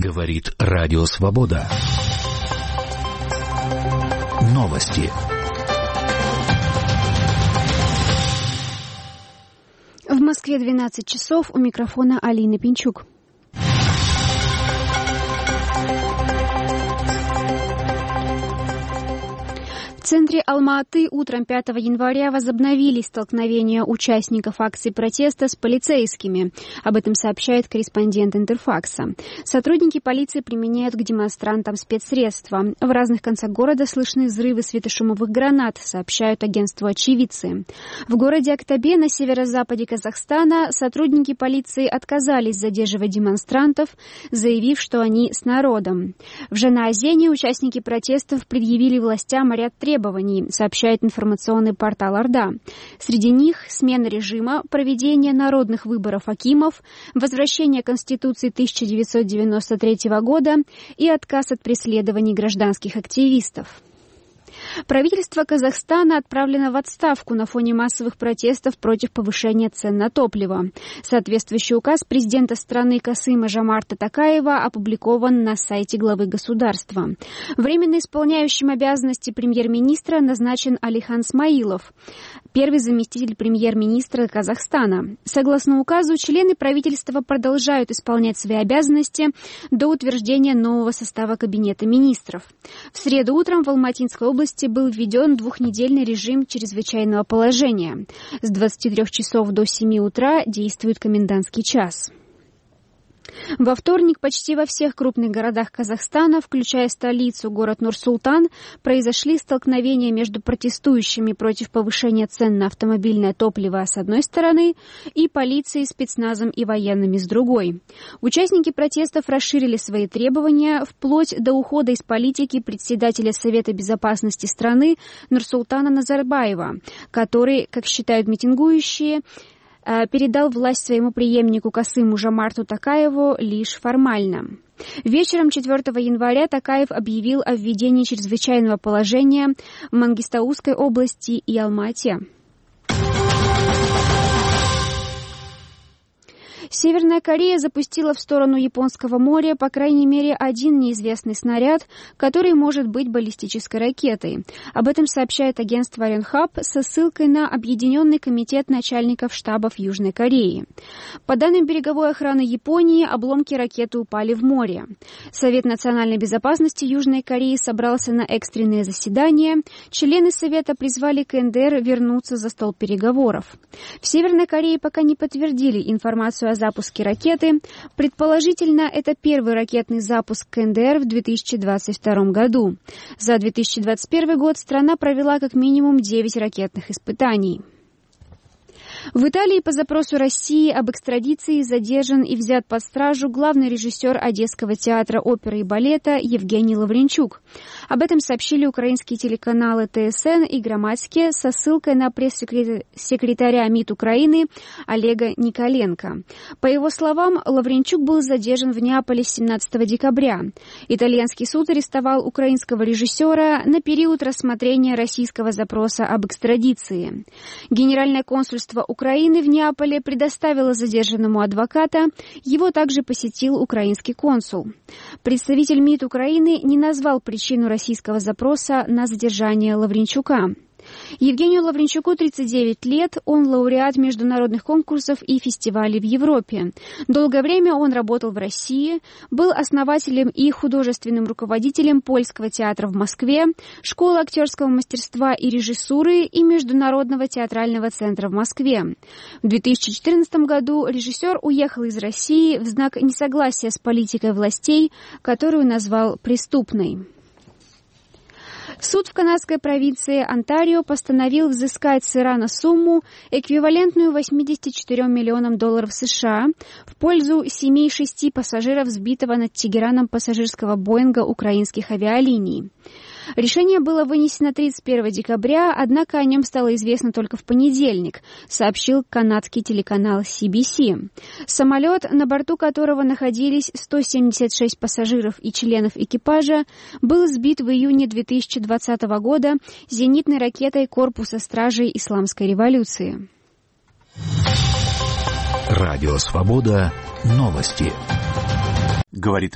Говорит Радио Свобода. Новости. В Москве 12 часов, у микрофона Алина Пинчук. В центре Алма-Аты утром 5 января возобновились столкновения участников акций протеста с полицейскими. Об этом сообщает корреспондент Интерфакса. Сотрудники полиции применяют к демонстрантам спецсредства. В разных концах города слышны взрывы светошумовых гранат, сообщают агентству очевидцы. В городе Актабе на северо-западе Казахстана сотрудники полиции отказались задерживать демонстрантов, заявив, что они с народом. В Жанаозене участники протестов предъявили властям ряд требований, сообщает информационный портал Орда. Среди них смена режима, проведение народных выборов акимов, возвращение Конституции 1993 года и отказ от преследований гражданских активистов. Правительство Казахстана отправлено в отставку на фоне массовых протестов против повышения цен на топливо. Соответствующий указ президента страны Касыма-Жомарта Токаева опубликован на сайте главы государства. Временно исполняющим обязанности премьер-министра назначен Алихан Смаилов, первый заместитель премьер-министра Казахстана. Согласно указу, члены правительства продолжают исполнять свои обязанности до утверждения нового состава Кабинета министров. В среду утром в Алматинской области был введен двухнедельный режим чрезвычайного положения. С 23 часов до 7 утра действует комендантский час. Во вторник почти во всех крупных городах Казахстана, включая столицу, город Нур-Султан, произошли столкновения между протестующими против повышения цен на автомобильное топливо с одной стороны и полицией, спецназом и военными с другой. Участники протестов расширили свои требования вплоть до ухода из политики председателя Совета безопасности страны Нурсултана Назарбаева, который, как считают митингующие, передал власть своему преемнику Касыму-Жомарту Токаеву лишь формально. Вечером 4 января Токаев объявил о введении чрезвычайного положения в Мангистаускай области и Алма-Ате. Северная Корея запустила в сторону Японского моря по крайней мере один неизвестный снаряд, который может быть баллистической ракетой. Об этом сообщает агентство Yonhap со ссылкой на Объединенный комитет начальников штабов Южной Кореи. По данным береговой охраны Японии, обломки ракеты упали в море. Совет национальной безопасности Южной Кореи собрался на экстренное заседание. Члены Совета призвали КНДР вернуться за стол переговоров. В Северной Корее пока не подтвердили информацию о запуске ракеты. Предположительно, это первый ракетный запуск КНДР в 2022 году. За 2021 год страна провела как минимум 9 ракетных испытаний. В Италии по запросу России об экстрадиции задержан и взят под стражу главный режиссер Одесского театра оперы и балета Евгений Лавренчук. Об этом сообщили украинские телеканалы ТСН и Громадське со ссылкой на пресс-секретаря МИД Украины Олега Николенко. По его словам, Лавренчук был задержан в Неаполе 17 декабря. Итальянский суд арестовал украинского режиссера на период рассмотрения российского запроса об экстрадиции. Генеральное консульство Украины в Неаполе предоставило задержанному адвоката, его также посетил украинский консул. Представитель МИД Украины не назвал причину российского запроса на задержание Лавренчука. Евгению Лавренчуку 39 лет, он лауреат международных конкурсов и фестивалей в Европе. Долгое время он работал в России, был основателем и художественным руководителем Польского театра в Москве, школы актерского мастерства и режиссуры и Международного театрального центра в Москве. В 2014 году режиссер уехал из России в знак несогласия с политикой властей, которую назвал преступной. Суд в канадской провинции Онтарио постановил взыскать с Ирана сумму, эквивалентную 84 миллионам долларов США, в пользу семей 6 пассажиров сбитого над Тегераном пассажирского Боинга украинских авиалиний. Решение было вынесено 31 декабря, однако о нем стало известно только в понедельник, сообщил канадский телеканал CBC. Самолет, на борту которого находились 176 пассажиров и членов экипажа, был сбит в июне 2020 года зенитной ракетой Корпуса стражей Исламской революции. Радио Свобода. Новости. Говорит